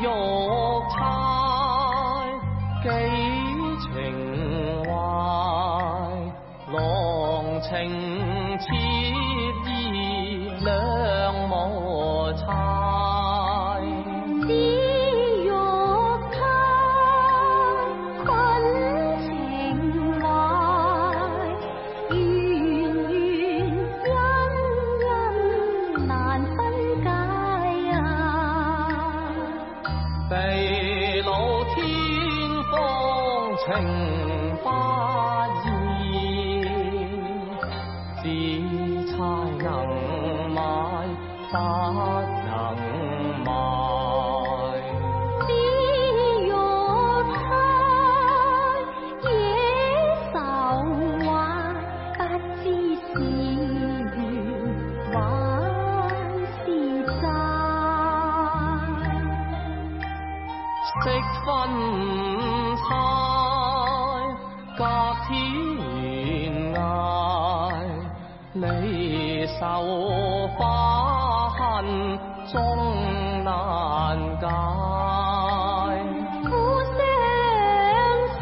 几情怀，郎情妾意两无猜。 只欲他困情怀，冤冤恩恩难分解啊！ 地老天荒情不移，只猜能买不能卖。 只欲他野愁怀，不知是缘还是债。 惜分猜，隔天涯，离愁花恨终难解。 苦相思，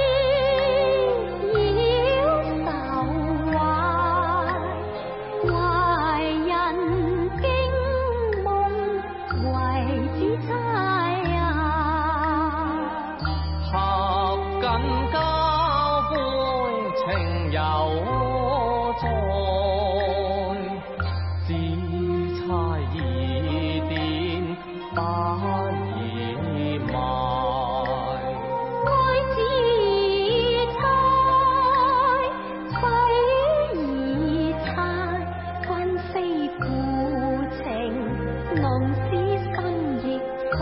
扰愁怀，怀人惊梦为主猜啊！ 合紧交杯情犹在，只猜疑点不易卖。 爱只猜，非已猜，君非负情，弄使心亦快。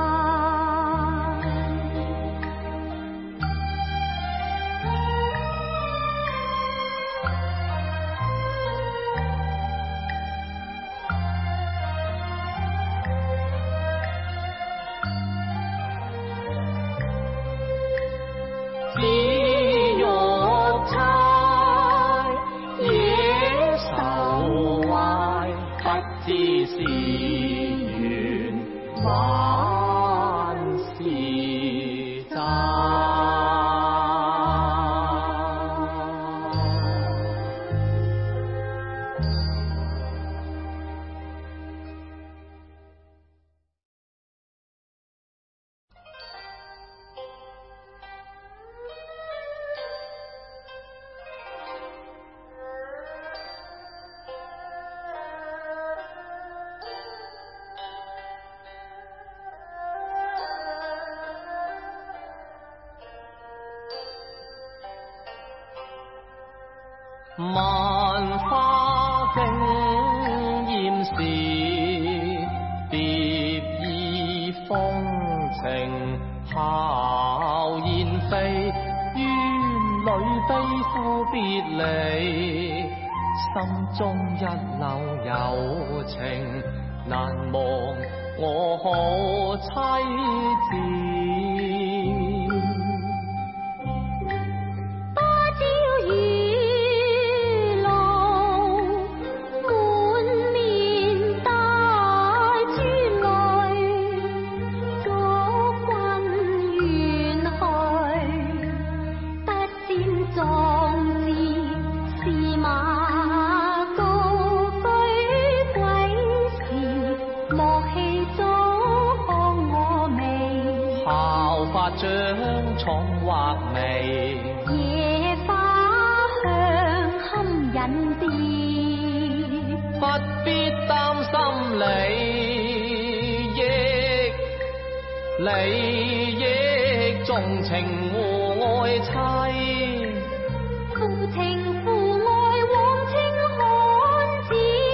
只欲猜，野愁怀，不知是缘还是债。万花争艳时，蝶意风情效燕飞。院里悲呼别离，心中一缕柔情难忘，我可妻子。 芭蕉雨露，满面带珠泪，祝君远去，不沾壮志是马高居归时，莫弃早看我眉。 效法掌闯画眉， 野花香堪引蝶， 不必担心利益重情和爱妻。 负情负爱往清看子，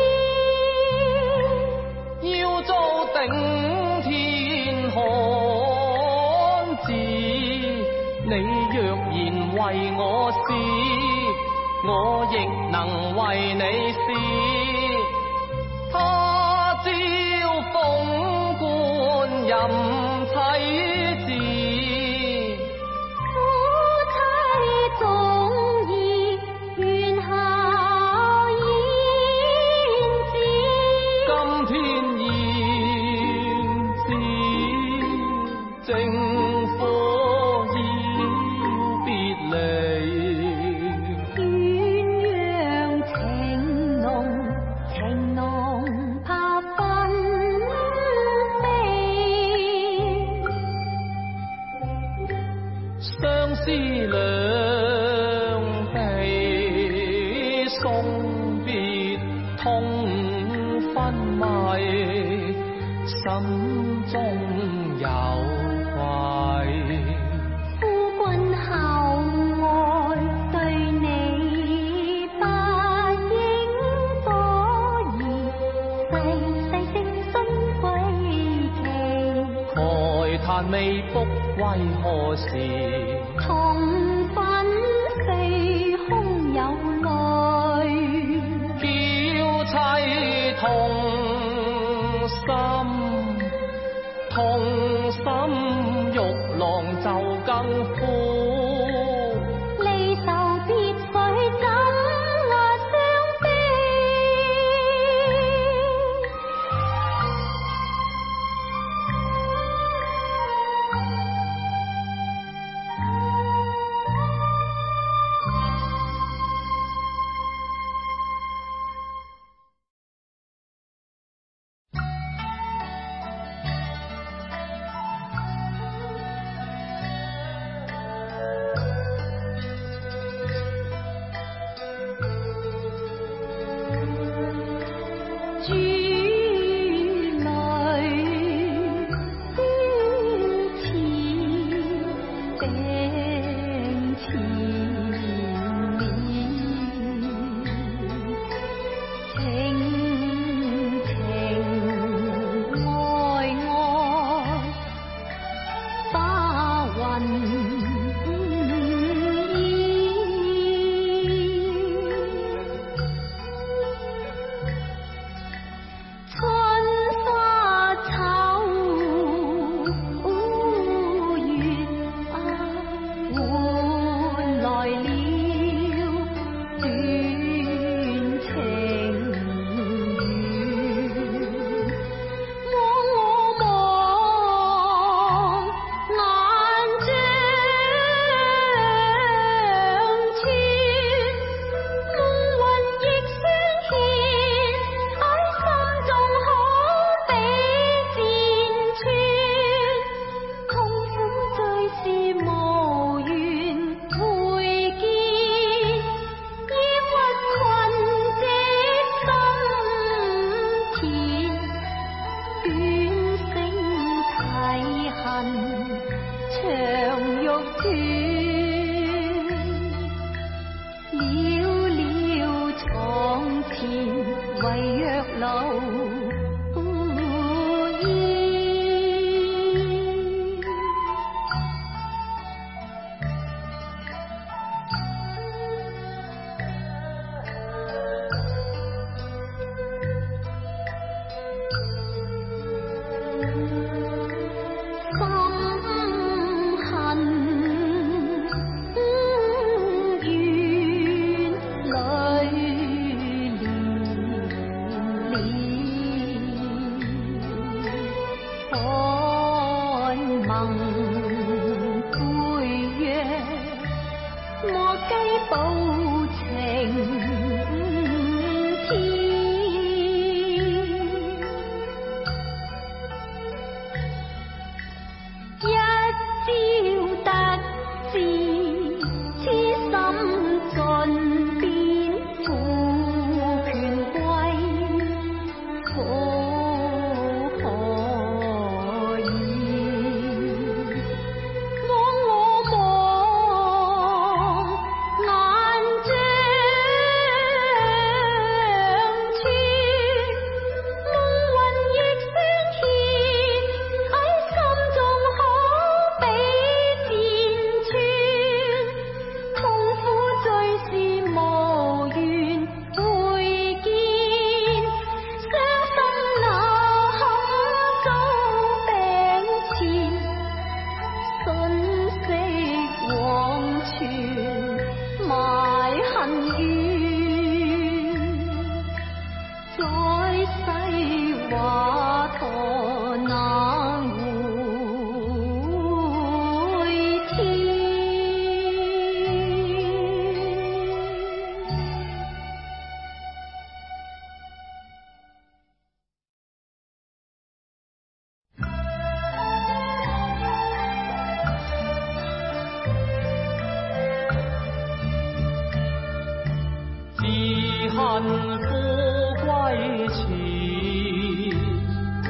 要做顶天汉子。你若然为我死，我亦能为你死。他朝凤冠任妻子， 夫妻总义愿效燕子。 今天燕子思两地，送别痛昏迷，心中有愧。 夫君厚爱对你不应多疑，细细声讯归期。 慨叹未卜为何时？ 同分四空有泪， 娇妻痛心，痛心玉郎就更苦。 离愁别绪怎相悲？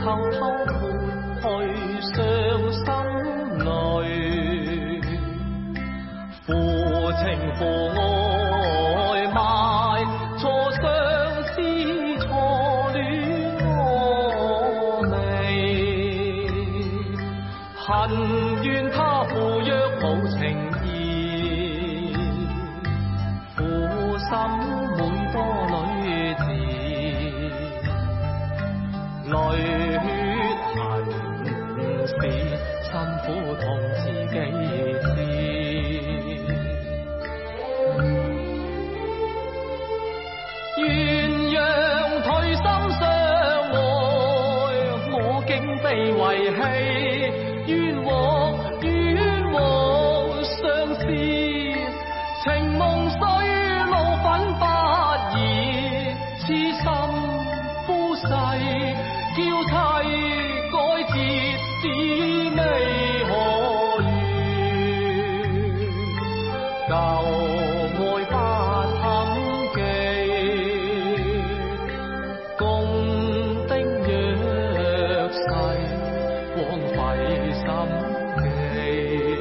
偷偷抹去傷心淚，負情負愛埋錯相思錯戀我味，恨怨他負約無情義，負心每多女子，淚血痕是辛苦痛自己知。鸳鸯退心相愛，我竟被遺棄，冤枉相思，情夢雖怒憤不已，痴心夫世嬌妻改折子未可遇，舊愛不堪記，共丁約誓枉費心機，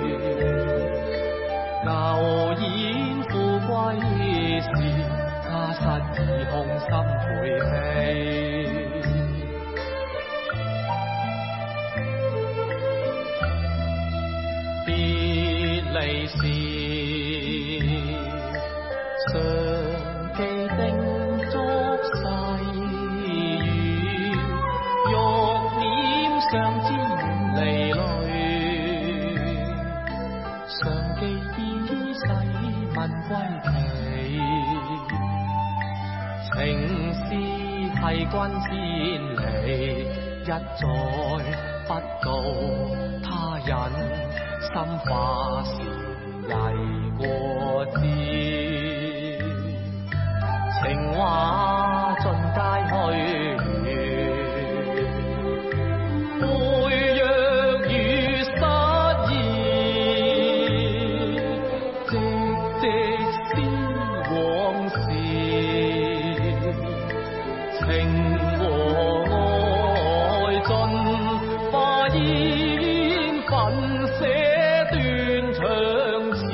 舊演富貴時，家室已空心悔悲。別離時，常記定足細語，欲臉上沾離淚，常記依世問歸期，情絲繫君千里，一再不告他人，心化時曳過知，情話盡皆虛，背約與失意，夕思往事，情和愛盡化煙粉寫斷腸詞，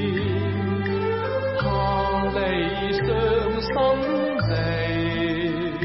下離傷心地。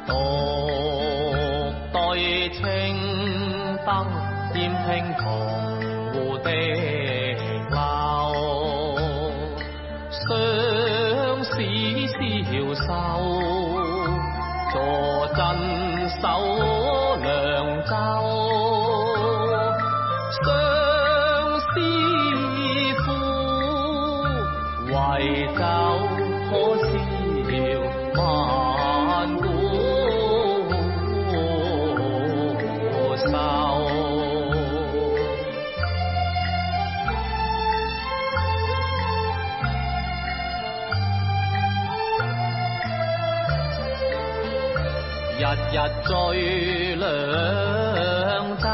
獨對青燈掩聽銅壺的鬧，相思消瘦，坐鎮守涼州。相思苦，為酒可消萬古愁。日日醉兩洲，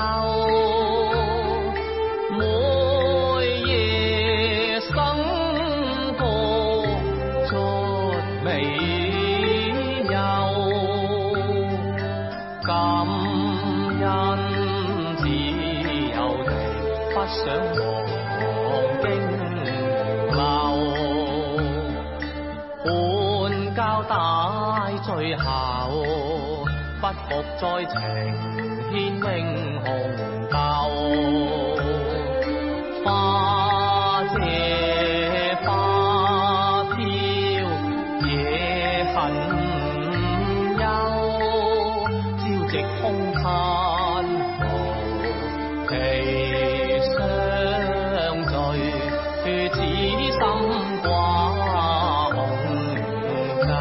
每夜笙歌出美遊，感恩只有地不想忘經流，半交帶最後不復再情牽英雄鬥，花謝花飄野很幽，朝夕空嘆無期相聚，此心掛紅袖。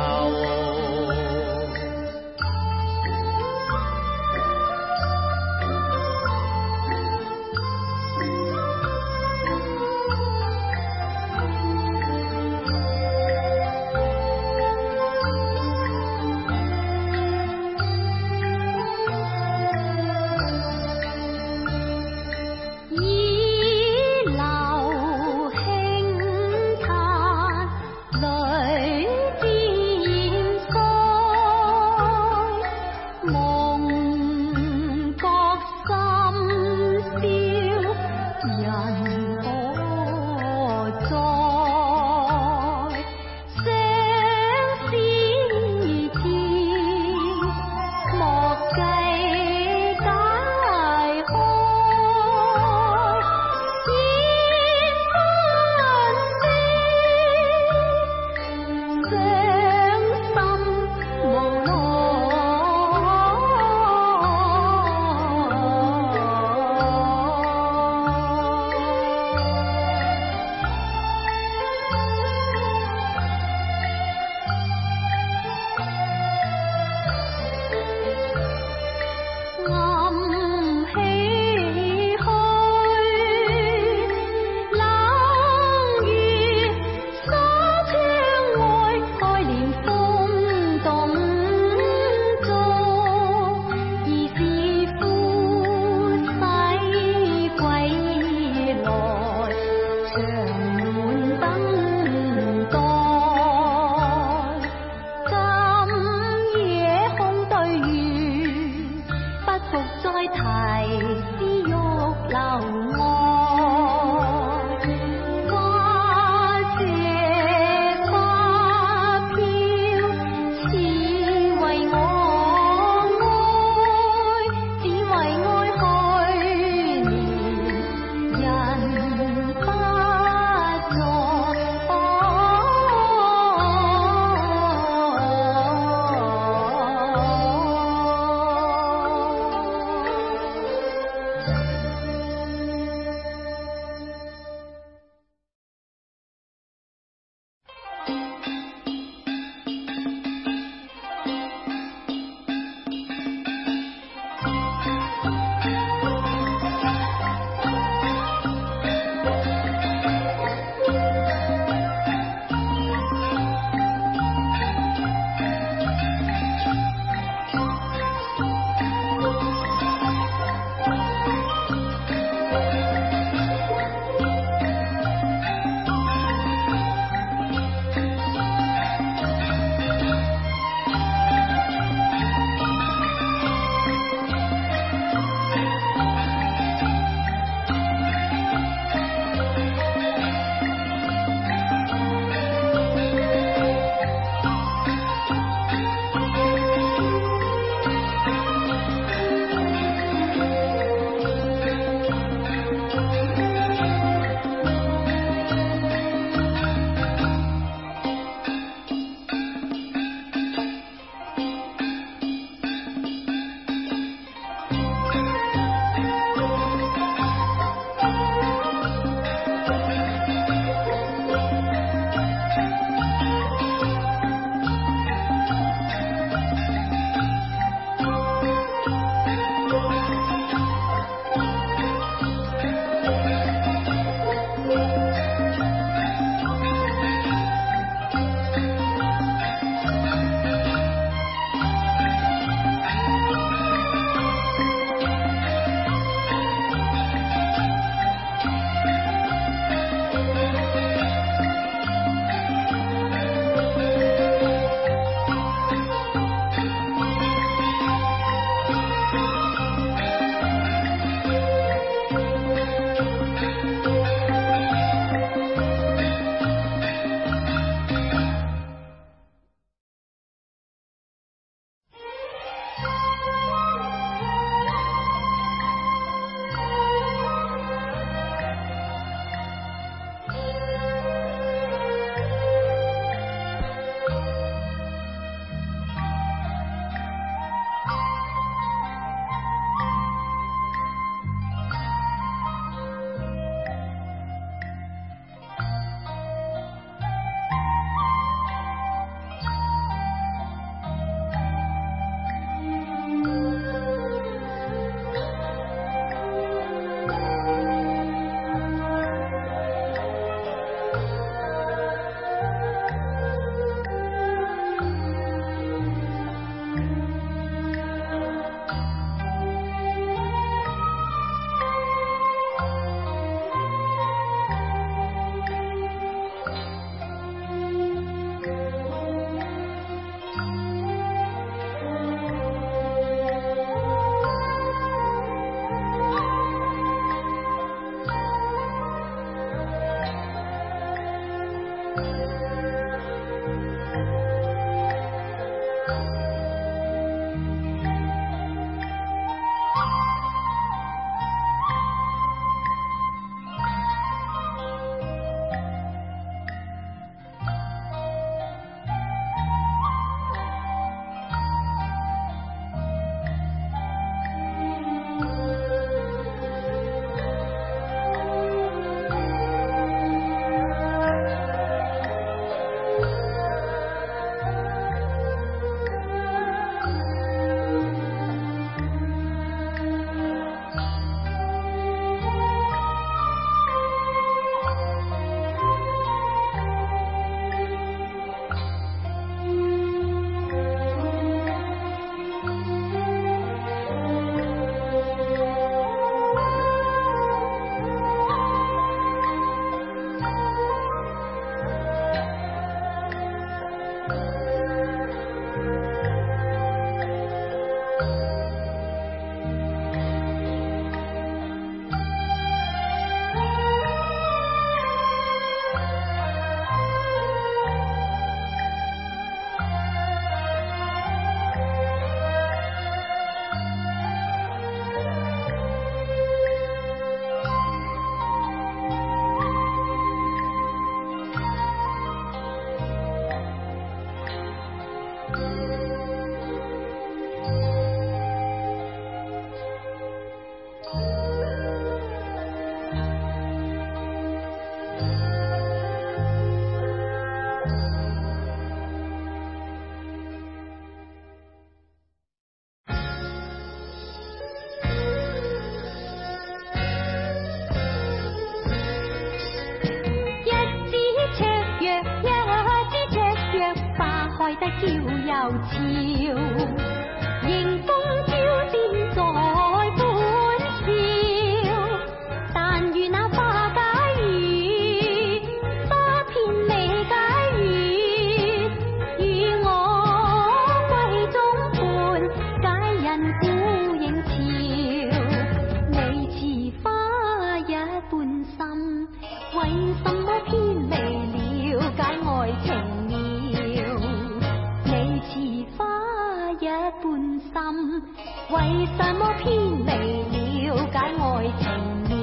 叫又俏，迎風招展在歡笑。但願那花解語，花片未解語，與我閨中伴，解人孤影潮。你似花一般心，為什麼偏未了解愛情妙？你似花一般心，為什麼偏未了解愛情妙？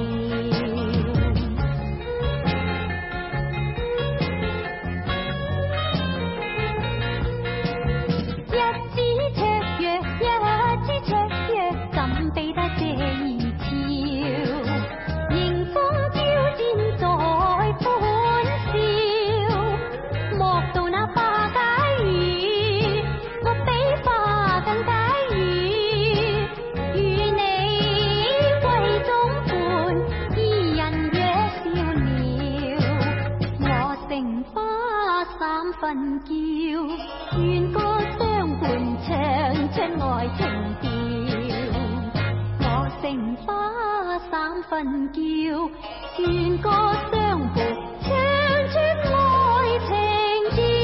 一支雀躍，一支雀躍，怎比得這意俏？迎風招展在歡笑，莫道那花解語，我比花更解語。與你閨中伴，二人若笑了，我成花三分嬌，願歌相伴唱出愛情調。我成花三分嬌，願歌相伴唱出愛情調。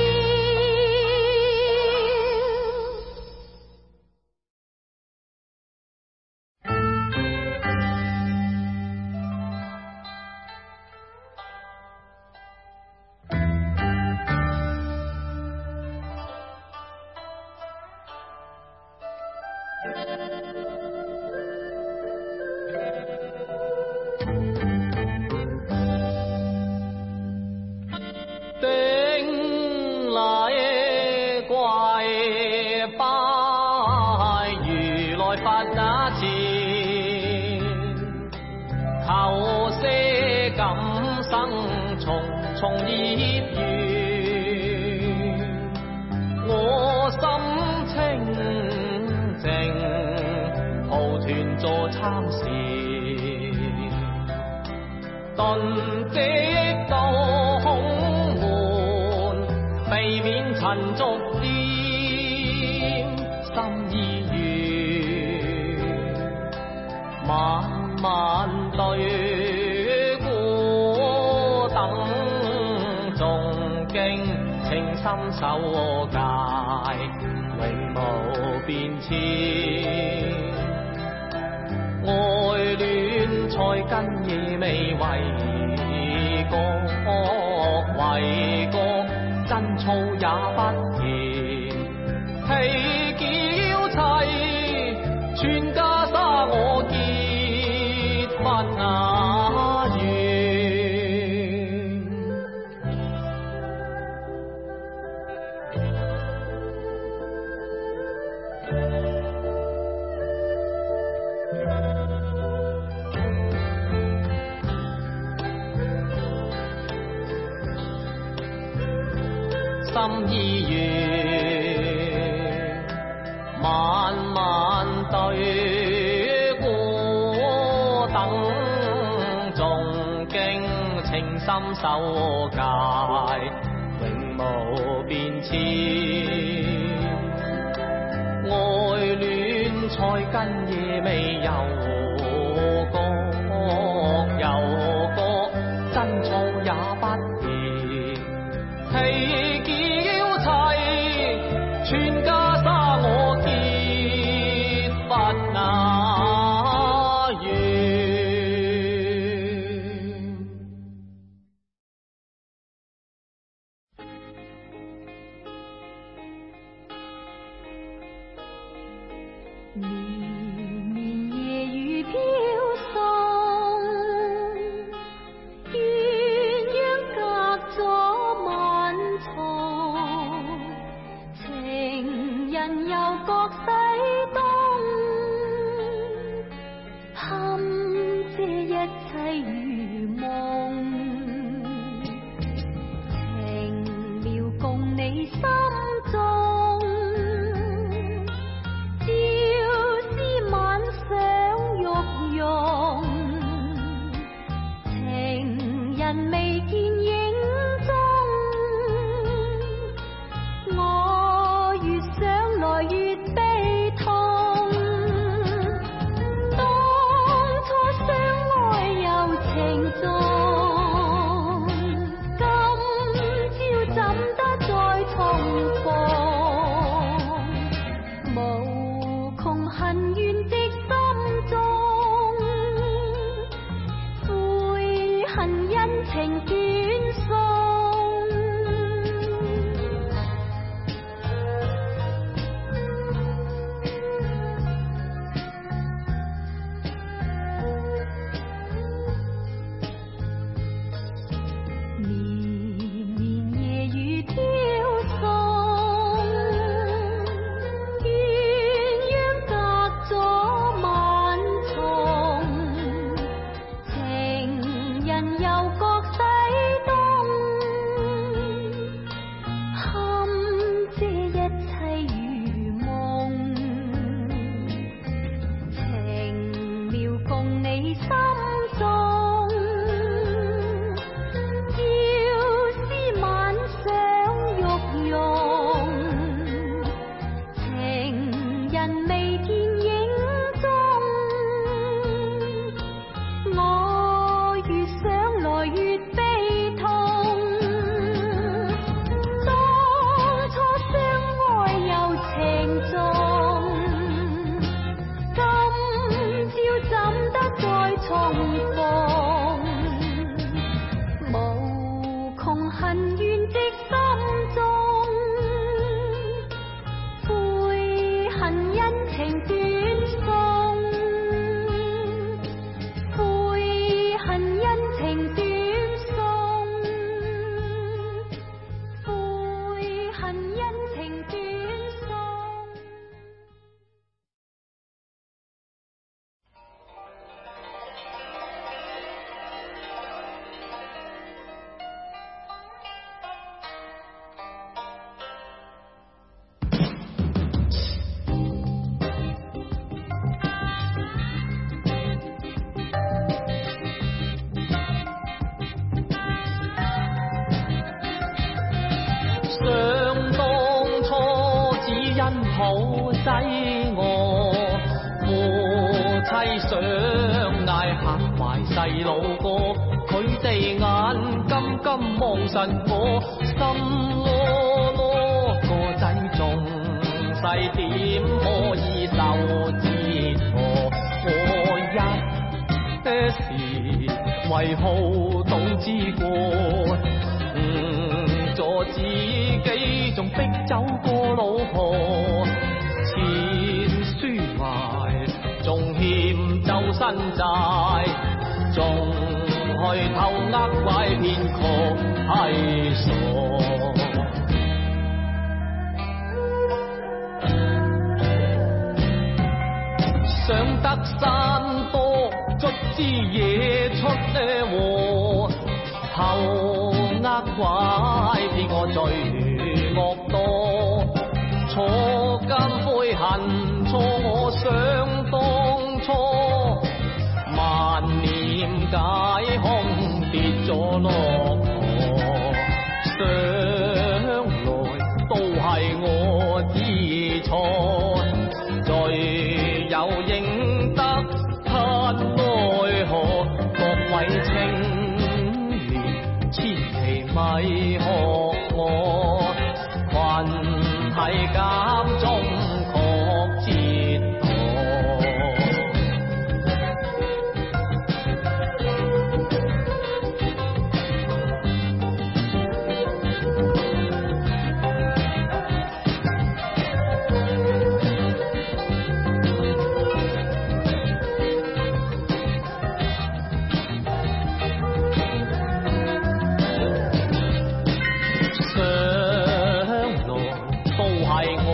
頂禮跪拜如來佛那前，求捨今生重重業緣，我心清靜，抱團坐參禪，頓即到空門，避免塵俗掂，心意願，晚晚對孤等誦經，情深守戒，永無變遷。愛戀菜根已未為國，為國真操也不甜。喜嬌妻，全家沙我結婚那緣。心意願，晚晚對孤等誦經，情深守戒，永無變遷。愛戀菜根野未有國，有國真操也不甜。喜嬌妻，全家沙我結婚那緣。 綿綿夜雨飄送，鴛鴦隔咗晚床，情人又各西東，堪這一切如夢，情描共你心中。情人未見影蹤，我恨怨积心中，悔恨恩情短送。 好仔我，夫妻相嗌嚇壞細路哥，佢哋眼金金望實我，心囉囉個仔仲細點可以受折磨？我一時為好懂之過，咗自己仲逼走個老婆，錢輸埋仲欠周身債，仲去偷呃拐騙確係傻。上得山多，卒之惹出禍，偷呃拐騙我罪惡多，坐監悔恨錯我想當初，萬念解空跌咗落河，想來都係我知錯，罪有應得嘆奈何，各位青年千祈咪學我，群係監中確折磨。想來都係